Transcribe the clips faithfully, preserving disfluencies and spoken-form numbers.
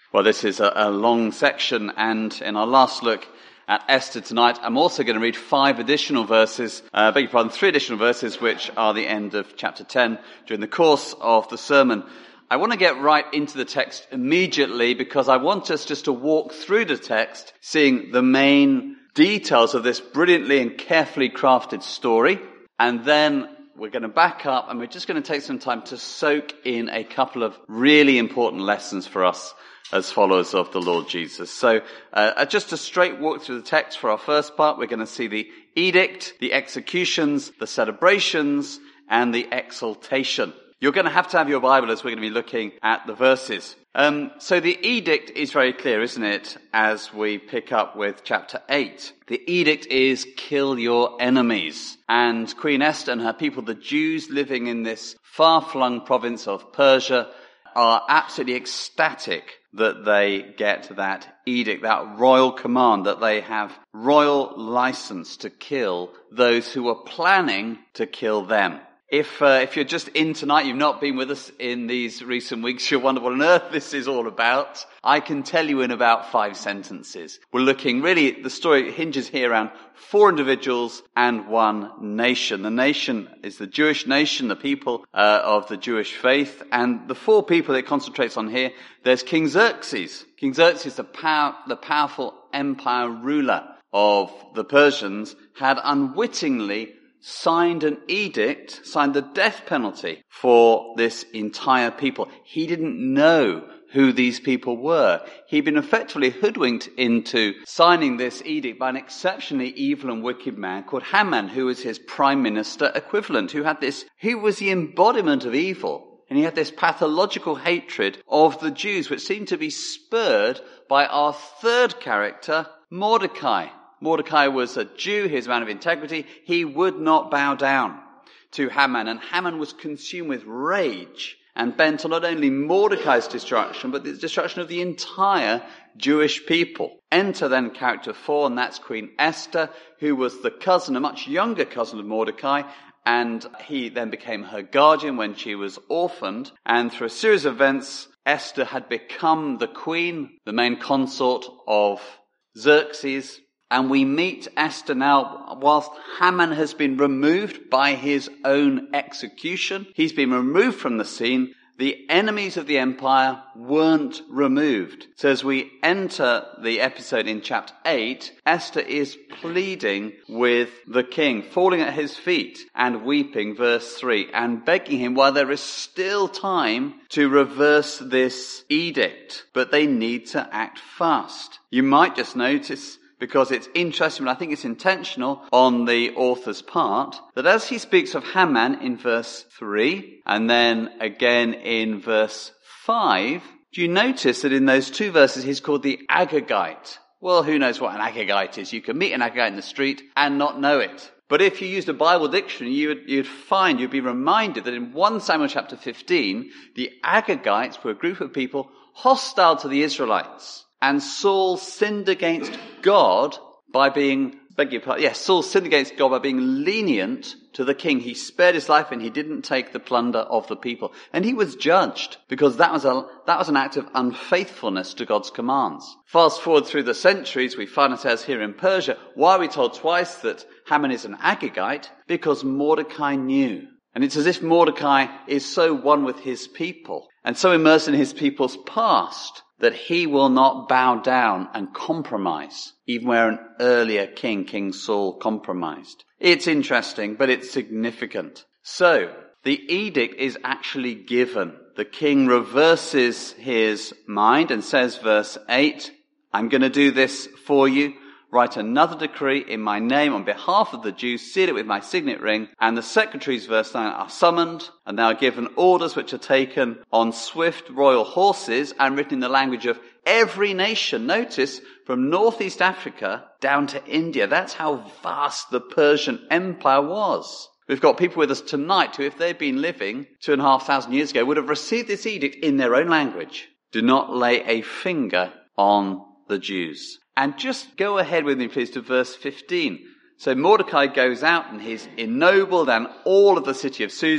Well, this is a, a long section, and in our last look at Esther tonight, I'm also going to read five additional verses, uh, beg your pardon, three additional verses, which are the end of chapter ten during the course of the sermon. I want to get right into the text immediately because I want us just to walk through the text, seeing the main details of this brilliantly and carefully crafted story, and then we're going to back up and we're just going to take some time to soak in a couple of really important lessons for us as followers of the Lord Jesus. So uh, just a straight walk through the text for our first part. We're going to see the edict, the executions, the celebrations, and the exaltation. You're going to have to have your Bible as we're going to be looking at the verses. Um, so the edict is very clear, isn't it, as we pick up with chapter eight. The edict is kill your enemies. And Queen Esther and her people, the Jews living in this far-flung province of Persia, are absolutely ecstatic that they get that edict, that royal command, that they have royal license to kill those who are planning to kill them. If uh, if you're just in tonight, you've not been with us in these recent weeks, you'll wonder what on earth this is all about. I can tell you in about five sentences. We're looking, really, the story hinges here around four individuals and one nation. The nation is the Jewish nation, the people uh, of the Jewish faith. And the four people it concentrates on here, there's King Xerxes. King Xerxes, the, power, the powerful empire ruler of the Persians, had unwittingly signed an edict, signed the death penalty for this entire people. He didn't know who these people were. He'd been effectively hoodwinked into signing this edict by an exceptionally evil and wicked man called Haman, who was his prime minister equivalent, who had this, he was the embodiment of evil. And he had this pathological hatred of the Jews, which seemed to be spurred by our third character, Mordecai. Mordecai was a Jew, he was a man of integrity. He would not bow down to Haman, and Haman was consumed with rage and bent on not only Mordecai's destruction, but the destruction of the entire Jewish people. Enter then character four, and that's Queen Esther, who was the cousin, a much younger cousin of Mordecai, and he then became her guardian when she was orphaned, and through a series of events, Esther had become the queen, the main consort of Xerxes. And we meet Esther now, whilst Haman has been removed by his own execution. He's been removed from the scene. The enemies of the empire weren't removed. So as we enter the episode in chapter eight, Esther is pleading with the king, falling at his feet and weeping, verse three, and begging him while there is still time to reverse this edict. But they need to act fast. You might just notice, because it's interesting, but I think it's intentional on the author's part, that as he speaks of Haman in verse three, and then again in verse five, do you notice that in those two verses he's called the Agagite? Well, who knows what an Agagite is? You can meet an Agagite in the street and not know it. But if you used a Bible dictionary, you would, you'd find, you'd be reminded that in First Samuel chapter fifteen, the Agagites were a group of people hostile to the Israelites. And Saul sinned against God by being, beg your pardon, yes, Saul sinned against God by being lenient to the king. He spared his life and he didn't take the plunder of the people. And he was judged because that was a, that was an act of unfaithfulness to God's commands. Fast forward through the centuries, we find ourselves here in Persia. Why are we told twice that Haman is an Agagite? Because Mordecai knew. And it's as if Mordecai is so one with his people and so immersed in his people's past that he will not bow down and compromise, even where an earlier king, King Saul, compromised. It's interesting, but it's significant. So, the edict is actually given. The king reverses his mind and says, verse eight, I'm going to do this for you. Write another decree in my name on behalf of the Jews, seal it with my signet ring, and the secretaries, verse nine, are summoned, and they are given orders which are taken on swift royal horses and written in the language of every nation. Notice, from northeast Africa down to India. That's how vast the Persian Empire was. We've got people with us tonight who, if they'd been living two and a half thousand years ago, would have received this edict in their own language. Do not lay a finger on the Jews. And just go ahead with me, please, to verse fifteen. So Mordecai goes out and he's ennobled, and all of the city of Susa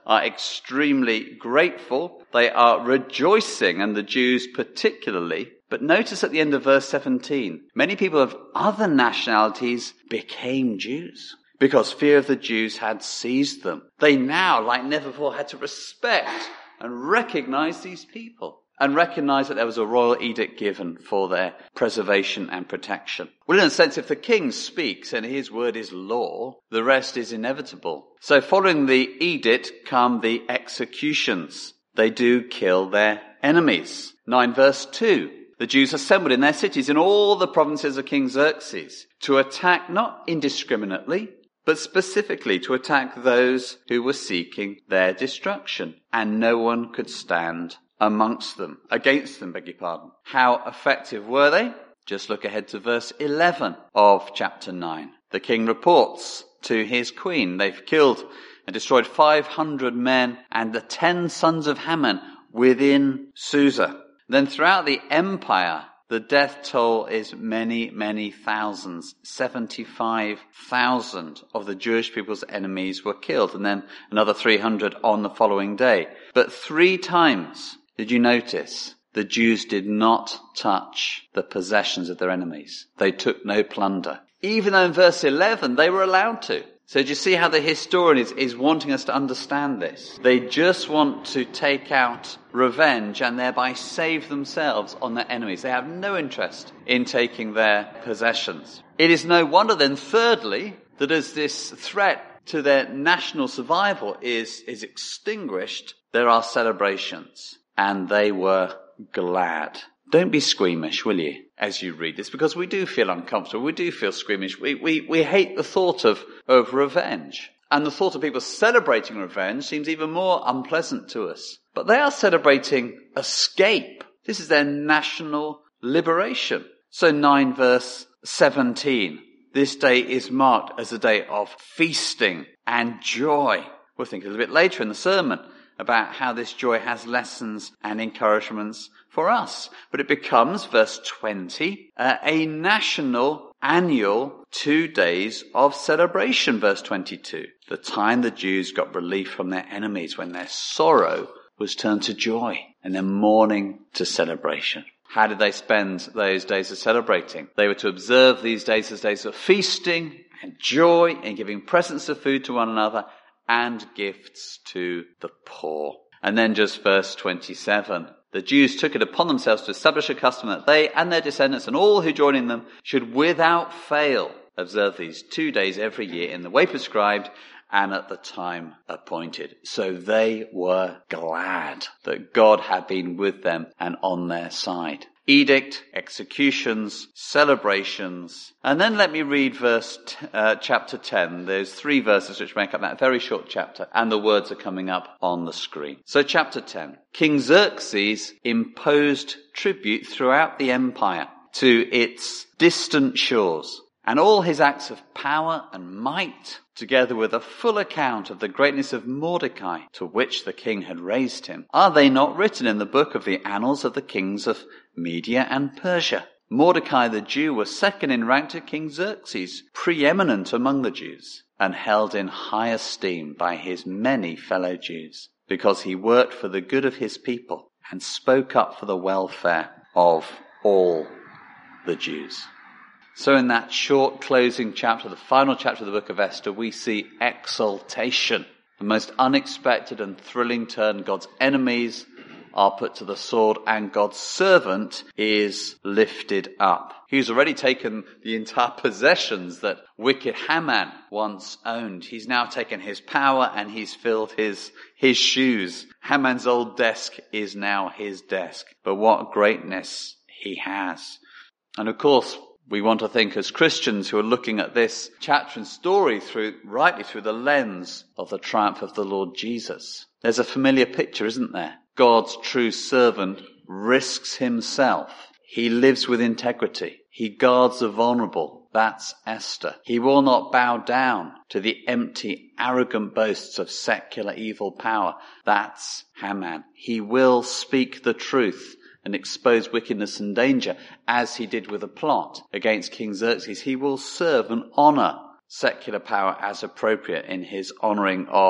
are extremely grateful. They are rejoicing, and the Jews particularly. But notice at the end of verse seventeen, many people of other nationalities became Jews because fear of the Jews had seized them. They now, like never before, had to respect and recognize these people and recognize that there was a royal edict given for their preservation and protection. Well, in a sense, if the king speaks and his word is law, the rest is inevitable. So following the edict come the executions. They do kill their enemies. nine verse two. The Jews assembled in their cities in all the provinces of King Xerxes to attack not indiscriminately, but specifically to attack those who were seeking their destruction. And no one could stand amongst them, against them, beg your pardon. How effective were they? Just look ahead to verse eleven of chapter nine. The king reports to his queen. They've killed and destroyed five hundred men and the ten sons of Haman within Susa. Then throughout the empire, the death toll is many, many thousands. seventy-five thousand of the Jewish people's enemies were killed, and then another three hundred on the following day. But three times, did you notice, the Jews did not touch the possessions of their enemies. They took no plunder. Even though in verse eleven they were allowed to. So do you see how the historian is, is wanting us to understand this? They just want to take out revenge and thereby save themselves on their enemies. They have no interest in taking their possessions. It is no wonder then, thirdly, that as this threat to their national survival is, is extinguished, there are celebrations. And they were glad. Don't be squeamish, will you, as you read this, because we do feel uncomfortable. We do feel squeamish. We, we, we hate the thought of, of revenge. And the thought of people celebrating revenge seems even more unpleasant to us. But they are celebrating escape. This is their national liberation. So nine verse seventeen. This day is marked as a day of feasting and joy. We'll think a little bit later in the sermon about how this joy has lessons and encouragements for us. But it becomes, verse twenty, uh, a national annual two days of celebration, verse twenty-two. The time the Jews got relief from their enemies, when their sorrow was turned to joy and their mourning to celebration. How did they spend those days of celebrating? They were to observe these days as days of feasting and joy and giving presents of food to one another and gifts to the poor. And then just verse twenty-seven. The Jews took it upon themselves to establish a custom that they and their descendants and all who join in them should without fail observe these two days every year in the way prescribed and at the time appointed. So they were glad that God had been with them and on their side. Edict, executions, celebrations. And then let me read verse t- uh, chapter ten. There's three verses which make up that very short chapter, and the words are coming up on the screen. So chapter ten. King Xerxes imposed tribute throughout the empire to its distant shores, and all his acts of power and might, together with a full account of the greatness of Mordecai, to which the king had raised him, are they not written in the book of the annals of the kings of Media and Persia? Mordecai the Jew was second in rank to King Xerxes, preeminent among the Jews, and held in high esteem by his many fellow Jews, because he worked for the good of his people and spoke up for the welfare of all the Jews. So in that short closing chapter, the final chapter of the book of Esther, we see exaltation, the most unexpected and thrilling turn. God's enemies are put to the sword and God's servant is lifted up. He's already taken the entire possessions that wicked Haman once owned. He's now taken his power and he's filled his, his shoes. Haman's old desk is now his desk. But what greatness he has. And of course, we want to think as Christians who are looking at this chapter and story through, rightly through the lens of the triumph of the Lord Jesus. There's a familiar picture, isn't there? God's true servant risks himself. He lives with integrity. He guards the vulnerable. That's Esther. He will not bow down to the empty, arrogant boasts of secular evil power. That's Haman. He will speak the truth and expose wickedness and danger, as he did with the plot against King Xerxes. He will serve and honor secular power as appropriate in his honoring of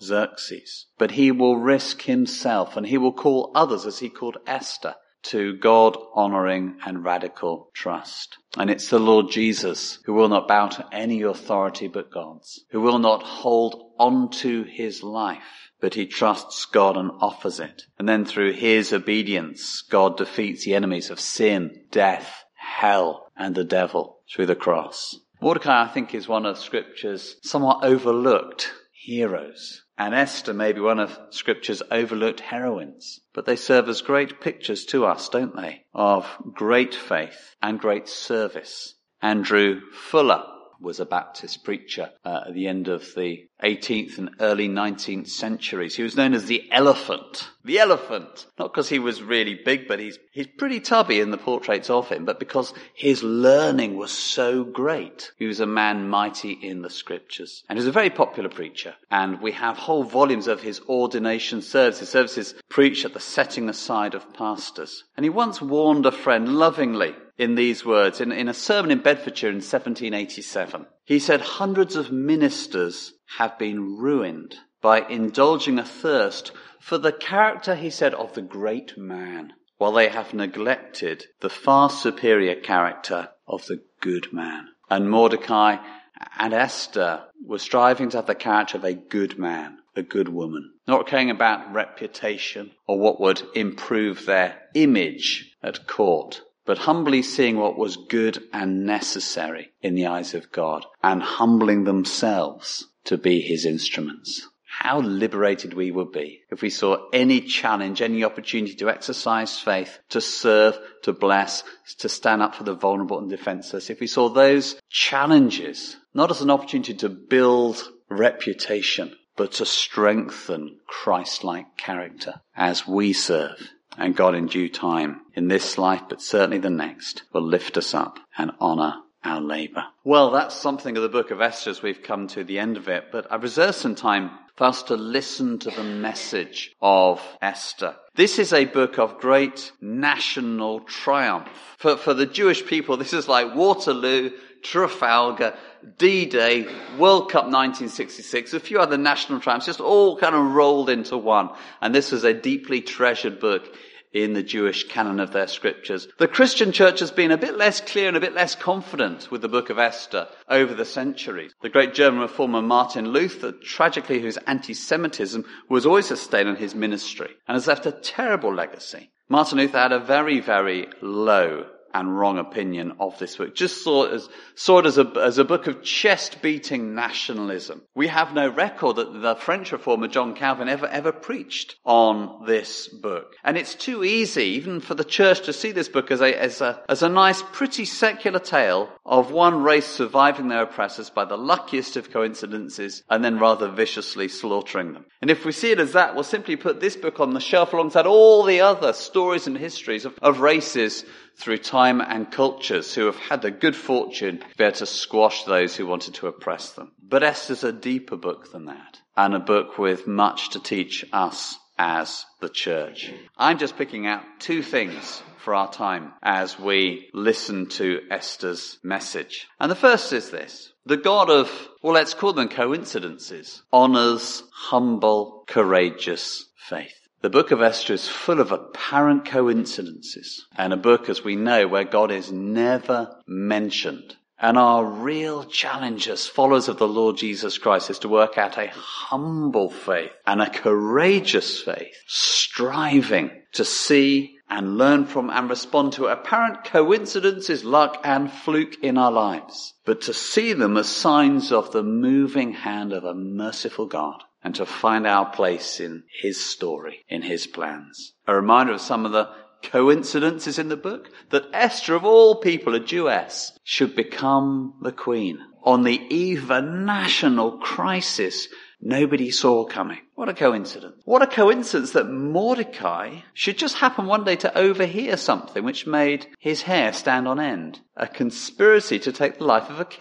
Xerxes. But he will risk himself, and he will call others, as he called Esther, to God-honoring and radical trust. And it's the Lord Jesus who will not bow to any authority but God's, who will not hold on to his life, but he trusts God and offers it. And then through his obedience, God defeats the enemies of sin, death, hell, and the devil through the cross. Mordecai, I think, is one of Scripture's somewhat overlooked heroes. And Esther may be one of Scripture's overlooked heroines. But they serve as great pictures to us, don't they? Of great faith and great service. Andrew Fuller was a Baptist preacher uh, at the end of the eighteenth and early nineteenth centuries. He was known as the Elephant. The Elephant. Not because he was really big, but he's he's pretty tubby in the portraits of him, but because his learning was so great. He was a man mighty in the Scriptures. And he was a very popular preacher. And we have whole volumes of his ordination services, services preached at the setting aside of pastors. And he once warned a friend lovingly in these words, in, in a sermon in Bedfordshire in seventeen eighty-seven. He said, "Hundreds of ministers have been ruined by indulging a thirst for the character," he said, "of the great man, while they have neglected the far superior character of the good man." And Mordecai and Esther were striving to have the character of a good man, a good woman, not caring about reputation or what would improve their image at court, but humbly seeing what was good and necessary in the eyes of God and humbling themselves to be his instruments. How liberated we would be if we saw any challenge, any opportunity to exercise faith, to serve, to bless, to stand up for the vulnerable and defenseless. If we saw those challenges not as an opportunity to build reputation, but to strengthen Christ-like character as we serve. And God in due time, in this life, but certainly the next, will lift us up and honour our labour. Well, that's something of the book of Esther as we've come to the end of it, but I've reserved some time for us to listen to the message of Esther. This is a book of great national triumph. For, for the Jewish people, this is like Waterloo, Trafalgar, D-Day, World Cup nineteen sixty-six, a few other national triumphs, just all kind of rolled into one. And this was a deeply treasured book in the Jewish canon of their scriptures. The Christian church has been a bit less clear and a bit less confident with the book of Esther over the centuries. The great German reformer Martin Luther, tragically whose anti-Semitism was always a stain on his ministry and has left a terrible legacy. Martin Luther had a very, very low and wrong opinion of this book. Just saw it as, saw it as a, as a book of chest-beating nationalism. We have no record that the French reformer John Calvin ever, ever preached on this book. And it's too easy, even for the church, to see this book as a, as a, as a nice, pretty secular tale of one race surviving their oppressors by the luckiest of coincidences and then rather viciously slaughtering them. And if we see it as that, we'll simply put this book on the shelf alongside all the other stories and histories of, of races through time and cultures who have had the good fortune to be able to squash those who wanted to oppress them. But Esther's a deeper book than that, and a book with much to teach us as the church. I'm just picking out two things for our time as we listen to Esther's message. And the first is this. The God of, well, let's call them coincidences, honours humble, courageous faith. The book of Esther is full of apparent coincidences, and a book, as we know, where God is never mentioned. And our real challenge as followers of the Lord Jesus Christ is to work out a humble faith and a courageous faith, striving to see and learn from and respond to apparent coincidences, luck and fluke in our lives, but to see them as signs of the moving hand of a merciful God, and to find our place in his story, in his plans. A reminder of some of the coincidences in the book, that Esther, of all people, a Jewess, should become the queen on the eve of a national crisis nobody saw coming. What a coincidence. What a coincidence that Mordecai should just happen one day to overhear something which made his hair stand on end. A conspiracy to take the life of a king.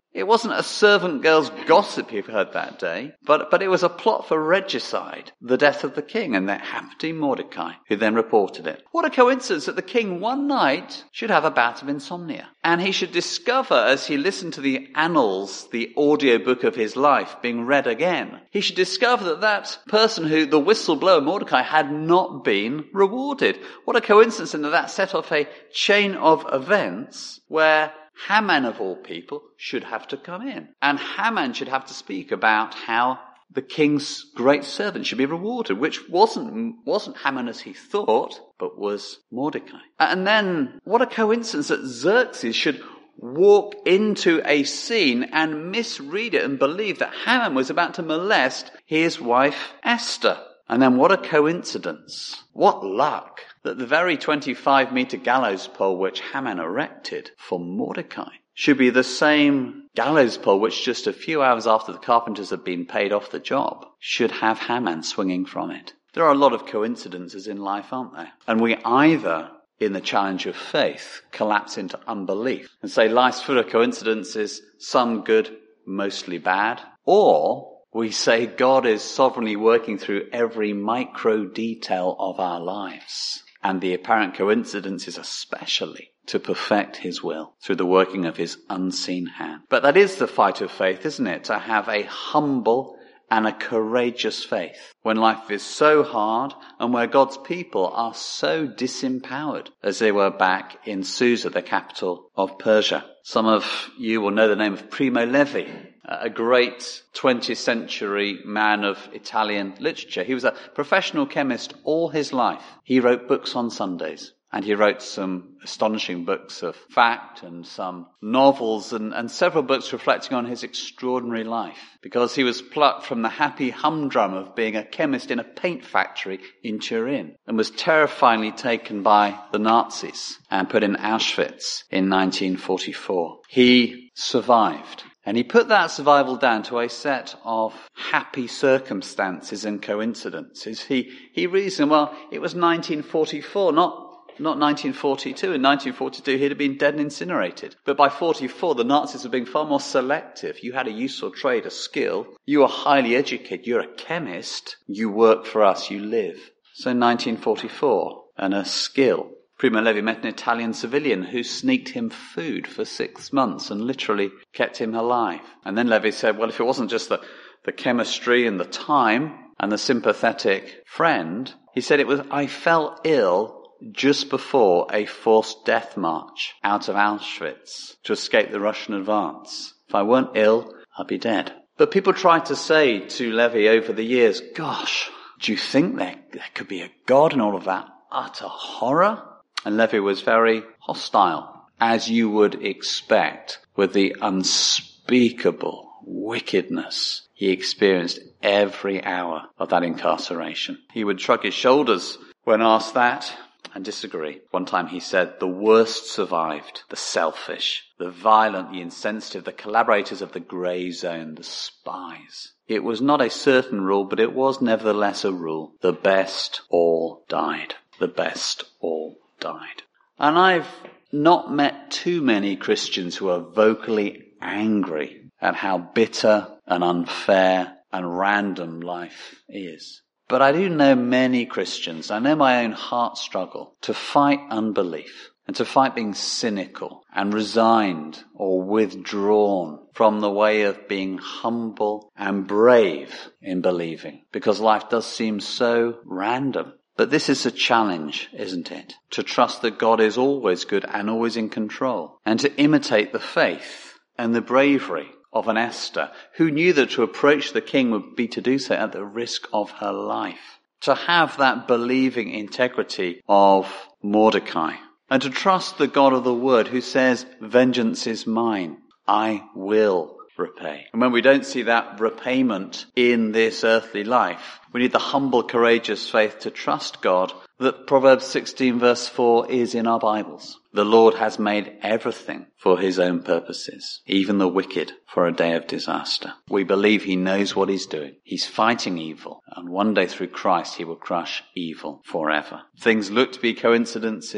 It wasn't a servant girl's gossip you've heard that day, but, but it was a plot for regicide, the death of the king, and that happened to be Mordecai, who then reported it. What a coincidence that the king one night should have a bout of insomnia. And he should discover, as he listened to the annals, the audiobook of his life being read again, he should discover that that person who, the whistleblower Mordecai, had not been rewarded. What a coincidence, and that that set off a chain of events where Haman, of all people, should have to come in. And Haman should have to speak about how the king's great servant should be rewarded, which wasn't, wasn't Haman as he thought, but was Mordecai. And then, what a coincidence that Xerxes should walk into a scene and misread it and believe that Haman was about to molest his wife Esther. And then what a coincidence. What luck that the very twenty-five meter gallows pole which Haman erected for Mordecai should be the same gallows pole which just a few hours after the carpenters had been paid off the job should have Haman swinging from it. There are a lot of coincidences in life, aren't there? And we either, in the challenge of faith, collapse into unbelief and say life's full of coincidences, some good, mostly bad, or we say God is sovereignly working through every micro detail of our lives, and the apparent coincidences especially to perfect his will through the working of his unseen hand. But that is the fight of faith, isn't it? To have a humble and a courageous faith when life is so hard and where God's people are so disempowered as they were back in Susa, the capital of Persia. Some of you will know the name of Primo Levi, a great twentieth century man of Italian literature. He was a professional chemist all his life. He wrote books on Sundays, and he wrote some astonishing books of fact and some novels and, and several books reflecting on his extraordinary life, because he was plucked from the happy humdrum of being a chemist in a paint factory in Turin and was terrifyingly taken by the Nazis and put in Auschwitz in nineteen forty-four. He survived. And he put that survival down to a set of happy circumstances and coincidences. He, he reasoned, well, it was nineteen forty-four, not, not nineteen forty-two. In nineteen forty-two, he'd have been dead and incinerated. But by forty-four, the Nazis were being far more selective. You had a useful trade, a skill. You were highly educated. You're a chemist. You work for us. You live. So nineteen forty-four, and a skill. Primo Levi met an Italian civilian who sneaked him food for six months and literally kept him alive. And then Levi said, well, if it wasn't just the, the chemistry and the time and the sympathetic friend, he said it was, I fell ill just before a forced death march out of Auschwitz to escape the Russian advance. If I weren't ill, I'd be dead. But people tried to say to Levi over the years, gosh, do you think there, there could be a God in all of that utter horror? And Levi was very hostile, as you would expect, with the unspeakable wickedness he experienced every hour of that incarceration. He would shrug his shoulders when asked that and disagree. One time he said, the worst survived, the selfish, the violent, the insensitive, the collaborators of the grey zone, the spies. It was not a certain rule, but it was nevertheless a rule. The best all died. The best all died. And I've not met too many Christians who are vocally angry at how bitter and unfair and random life is. But I do know many Christians, I know my own heart struggle, to fight unbelief and to fight being cynical and resigned or withdrawn from the way of being humble and brave in believing, because life does seem so random. But this is a challenge, isn't it? To trust that God is always good and always in control, and to imitate the faith and the bravery of an Esther, who knew that to approach the king would be to do so at the risk of her life. To have that believing integrity of Mordecai, and to trust the God of the word who says, vengeance is mine, I will repay. And when we don't see that repayment in this earthly life, we need the humble, courageous faith to trust God that Proverbs sixteen verse four is in our Bibles. The Lord has made everything for his own purposes, even the wicked for a day of disaster. We believe he knows what he's doing. He's fighting evil, and one day through Christ he will crush evil forever. Things look to be coincidences.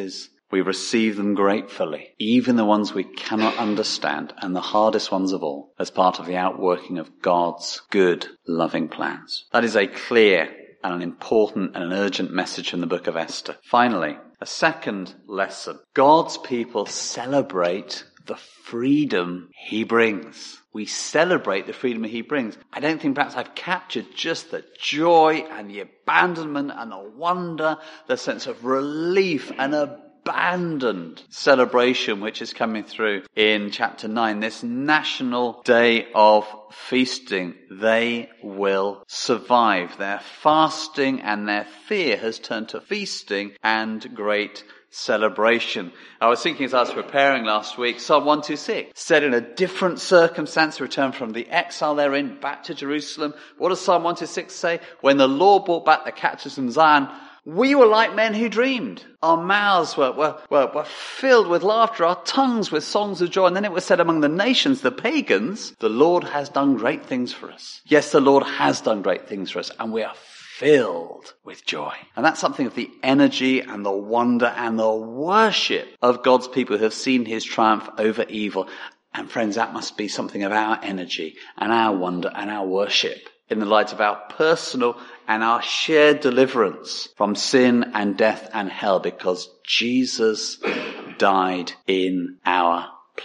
We receive them gratefully, even the ones we cannot understand and the hardest ones of all, as part of the outworking of God's good, loving plans. That is a clear and an important and an urgent message from the book of Esther. Finally, a second lesson. God's people celebrate the freedom he brings. We celebrate the freedom he brings. I don't think perhaps I've captured just the joy and the abandonment and the wonder, the sense of relief and abandoned celebration which is coming through in chapter nine. This national day of feasting. They will survive. Their fasting and their fear has turned to feasting and great celebration. I was thinking as I was preparing last week, Psalm one twenty-six said in a different circumstance, return from the exile they're in back to Jerusalem. What does Psalm one twenty-six say? When the Lord brought back the captives from Zion, we were like men who dreamed. Our mouths were, were, were, were filled with laughter, our tongues with songs of joy. And then it was said among the nations, the pagans, the Lord has done great things for us. Yes, the Lord has done great things for us, and we are filled with joy. And that's something of the energy and the wonder and the worship of God's people who have seen his triumph over evil. And friends, that must be something of our energy and our wonder and our worship in the light of our personal and our shared deliverance from sin and death and hell, because Jesus died in our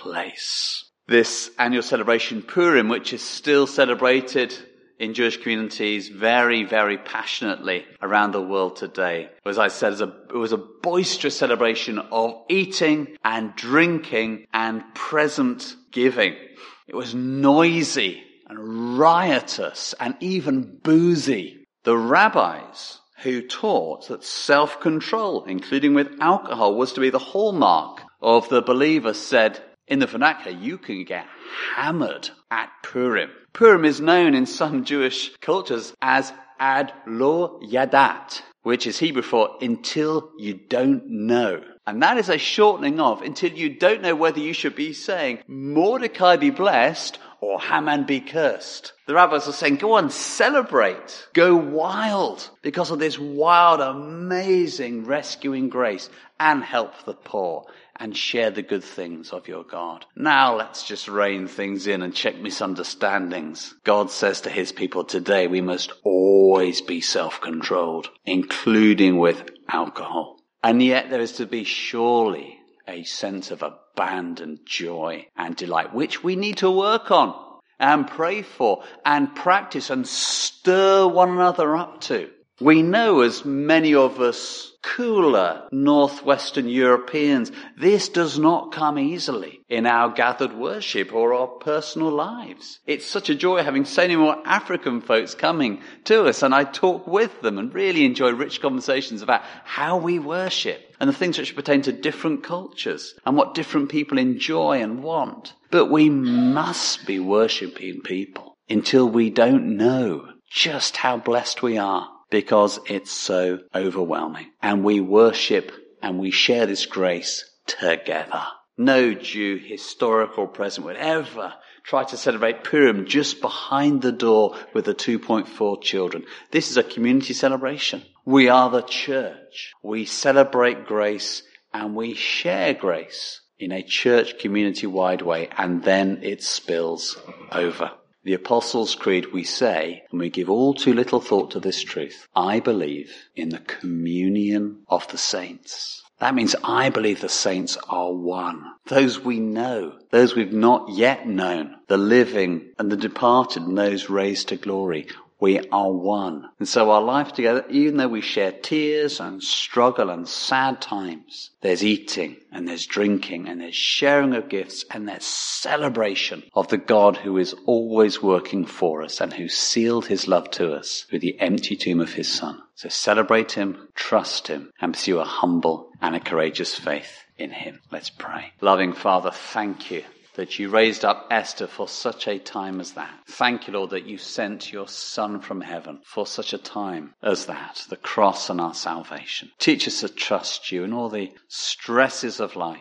place. This annual celebration, Purim, which is still celebrated in Jewish communities very, very passionately around the world today. As I said, it was a boisterous celebration of eating and drinking and present giving. It was noisy and riotous and even boozy. The rabbis who taught that self-control, including with alcohol, was to be the hallmark of the believer, said, in the vernacular, you can get hammered at Purim. Purim is known in some Jewish cultures as Ad Lo Yadat, which is Hebrew for until you don't know. And that is a shortening of until you don't know whether you should be saying Mordecai be blessed or Haman be cursed. The rabbis are saying, go on, celebrate, go wild because of this wild, amazing rescuing grace, and help the poor and share the good things of your God. Now let's just rein things in and check misunderstandings. God says to his people today, we must always be self-controlled, including with alcohol. And yet there is to be surely a sense of abandoned joy and delight, which we need to work on and pray for and practice and stir one another up to. We know, as many of us cooler northwestern Europeans, this does not come easily in our gathered worship or our personal lives. It's such a joy having so many more African folks coming to us, and I talk with them and really enjoy rich conversations about how we worship and the things which pertain to different cultures and what different people enjoy and want. But we must be worshiping people until we don't know just how blessed we are, because it's so overwhelming. And we worship and we share this grace together. No Jew, historical or present, would ever try to celebrate Purim just behind the door with the two point four children. This is a community celebration. We are the church. We celebrate grace and we share grace in a church community-wide way, and then it spills over. The Apostles' Creed, we say, and we give all too little thought to this truth, I believe in the communion of the saints. That means I believe the saints are one. Those we know, those we've not yet known, the living and the departed and those raised to glory. We are one. And so our life together, even though we share tears and struggle and sad times, there's eating and there's drinking and there's sharing of gifts and there's celebration of the God who is always working for us and who sealed his love to us through the empty tomb of his Son. So celebrate him, trust him, and pursue a humble and a courageous faith in him. Let's pray. Loving Father, thank you that you raised up Esther for such a time as that. Thank you, Lord, that you sent your Son from heaven for such a time as that, the cross and our salvation. Teach us to trust you in all the stresses of life,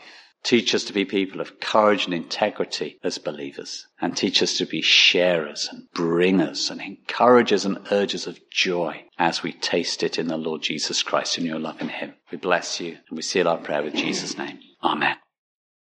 Teach us to be people of courage and integrity as believers. And teach us to be sharers and bringers and encouragers and urgers of joy as we taste it in the Lord Jesus Christ and your love in him. We bless you and we seal our prayer with Jesus' name. Amen.